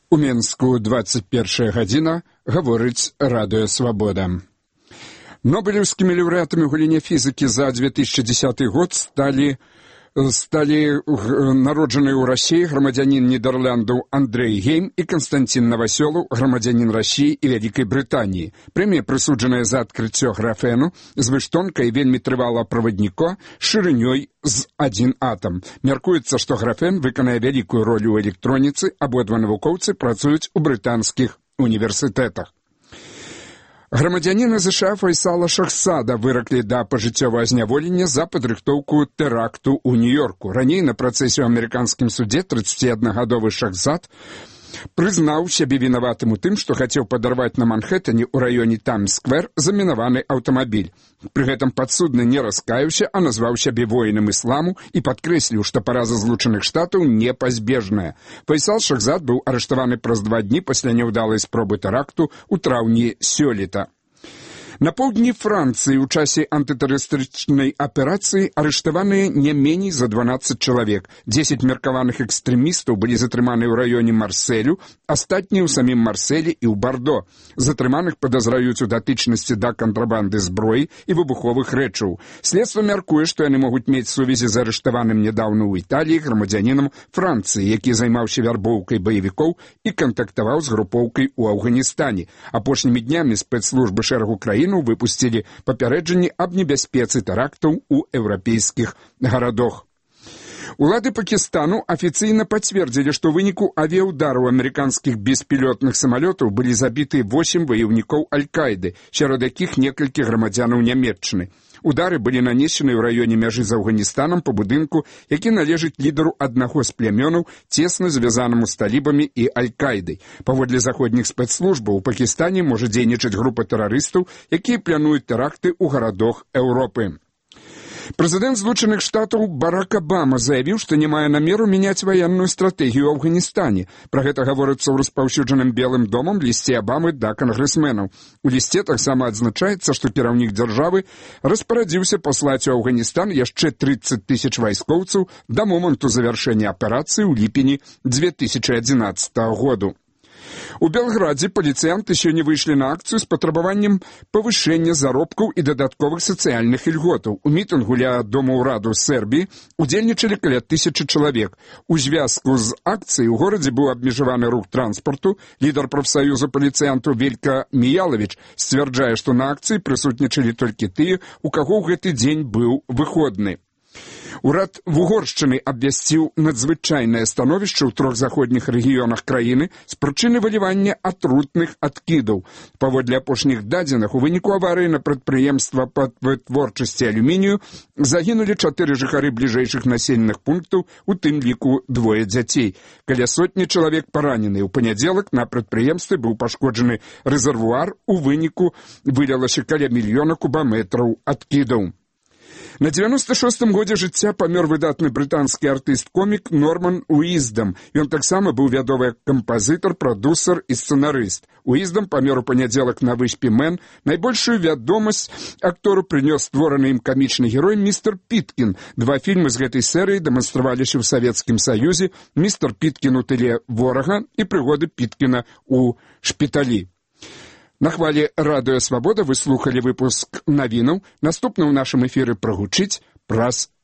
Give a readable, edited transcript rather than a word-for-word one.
У Мінску 21 гадзіна, гаворыць Радыё Свабода. Нобелеўскімі лаўрэатамі ў галіне фізікі за 2010 год сталі народжаныя ў Расіі грамадзянін Нідерландаў Андрэй Гейм і Канстантин Новасёлаў, грамадзянін Расіі і Вялікай Брытаніі. Прэмія прысуджаная за адкрыццё графену звыштонка і вельмі трывала правадніка шырынёй з 1 атам. Мяркуецца, што графен выканае вялікую ролю ў электроніцы, абодва навукоўцы працуюць у брытанскіх універсітэтах. Грамадзяніна США Файсала Шахсада выраклі да пажыццёвага зняволення за падрыхтоўку тэракту ў Нью-Йорку. Раней на працэсе ў амерыканскім судзе 31-гадовы Шахзад прызнаў сябе вінаватым у тым, што хацеў падарваць на Манхэттане ў раёне Таймс-сквер замінаваны аўтамабіль. Пры гэтым падсудны не раскаяўся, а назваў сябе воінам ісламу і падкрэсліў, што параза Злучаных Штатаў непазбежная. Файсал Шахзад быў арыштаваны праз 2 дні пасля няўдалай спробы тэракту ў траўні сёлета. На поўдні Францыі ў часе антытэрарыстычнай аперацыі арыштаваныя не меней за 12 чалавек. 10 меркаваных экстрэмістаў былі затрыманы ў раёне Марселю, астатнія ў самім Марселі і ў Бардо. Затрыманых падазраюць у датычнасці да кантрабанды зброі і выбуховых рэчаў. Следства мяркуе, што яны могуць мець сувязі з арыштаваным нядаўна ў Італіі грамадзянінам Францыі, які займаўся вярбоўкай баевікоў і кантактаваў з групоўкай у Афганістане. Апошнімі днямі спецслужбы шэрагу краін выпусцілі папярэджанні аб небяспецы тэрактаў у еўрапейскіх гарадах. Улады Пакістану афіцыйна пацвердзілі, што ў выніку авіяўдараў амерыканскіх беспілётных самалётаў былі забіты 8 ваяўнікоў Аль-Каіды, сярод якіх некалькі грамадзянаў Нямецчыны. Удары былі нанесены ў раёне мяжы з Афганістанам па будынку, які належыць лідару аднаго з плямёнаў, цесна звязанаму з талібамі і Аль-Каідай. Паводле заходніх спецслужбаў у Пакістане можа дзейнічаць група тэрарыстаў, якія плануюць тэракты ў гарадах Еўропы. Прэзідэнт Злучаных Штатаў Барак Абама заявіў, што не мае намеру мяняць ваенную стратэгію ў Афганістане. Пра гэта гаворыцца ў распаўсюджаным Белым домам лісце Абамы да кангрэсменаў. У лісце таксама адзначаецца, што кіраўнік дзяржавы распарадзіўся паслаць у Афганістан яшчэ 30 000 вайскоўцаў да моманту завяршэння аперацыі ў ліпені 2011 году. У Белградзе паліцыянты сёння выйшлі на акцыю з патрабаваннем павышэння заробкаў і дадатковых сацыяльных ільготаў. У мітынгу ля Дома ўраду Сербіі удзельнічалі каля 1000 чалавек. У звязку з акцыяй у горадзе быў абмежаваны рух транспарту. Лідар прафсаюза паліцыянтаў Велька Міялавіч сцвярджае, што на акцыі прысутнічалі толькі тыя, у каго ў гэты дзень быў выходны. Урад Вугоршчыны абвясціў надзвычайнае становішча ў 3 заходніх рэгіёнах краіны з прычыны вылівання атрутных адкідаў. Паводле апошніх дадзеных, у выніку аварыі на прадпрыемства па вытворчасці алюмінію загінулі 4 жыхары бліжэйшых населеных пунктаў, у тым ліку 2 дзяцей. Каля 100 чалавек параненыя. У панядзелак на прадпрыемстве быў пашкоджаны рэзервуар, у выніку вылілася каля 1 мільёна кубаметраў адкідаў. На 96-м годзе жыцця памёр выдатны брытанскі артыст-комік Норман Уиздам. Ён таксама быў вядомы кампазітар, прадусер і сцэнарыст. Уиздам памёр у панядзелак на выспе Мэн. Найбольшую вядомасць актору прынёс створаны ім камічны герой містер Піткін. 2 фільмы з гэтай серыі дэманстраваліся ў Савецкім Саюзе: «Містер Піткін у тыле ворага» і «Прыгоды Піткіна ў шпіталі». На хвалі Радыё Свабода вы слухалі выпуск навінаў. Наступны ў нашым эфіры прагучыць праз